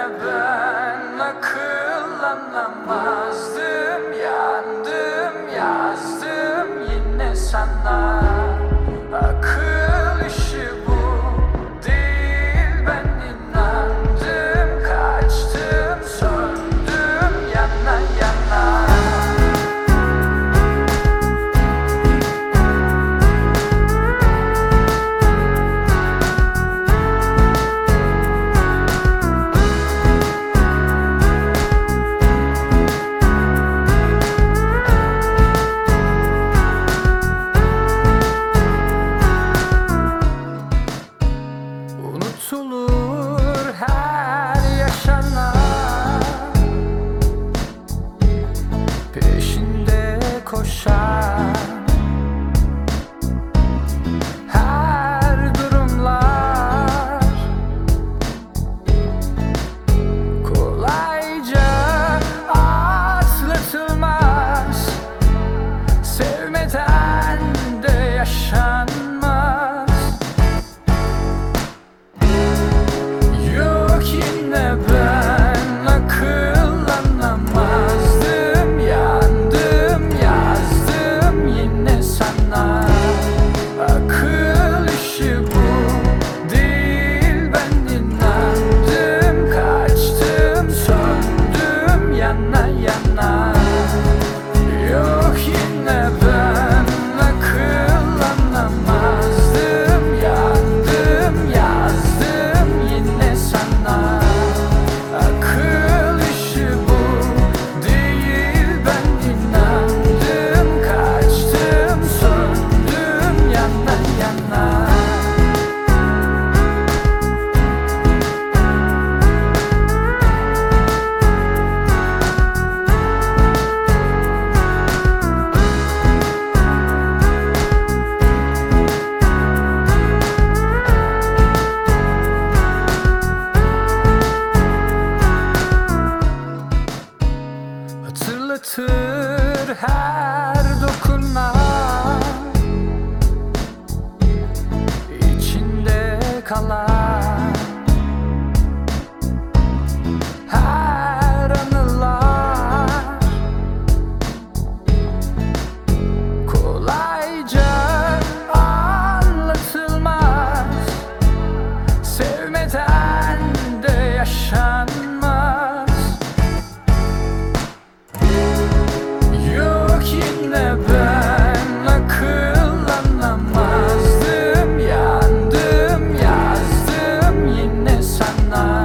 ben akıllanamazdım. Yandım, yazdım yine sana. Akıl işi bu değil, ben inandım. Kaçtım, söndüm yana yana. Unutulur her yaşanan, peşinde koşan her durumlar kolayca atlatılmaz. Sevmeden de yaşanmaz. Yok, yine ben akıllanamazdım. Yandım, yazdım yine sana. Akıl işi bu değil, ben inandım. Kaçtım, söndüm yana yana. Yok, yine ben akıllanamazdım. Yandım, yazdım yine sana. Akıl işi bu değil, ben inandım. Kaçtım, söndüm yana yana. Hatırlatır her dokunan, içinde kalan her anılar kolayca anlatılmaz. Sevmeden de yaşanmaz. Yok, yine ben akıllanamazdım. Yandım, yazdım yine sana.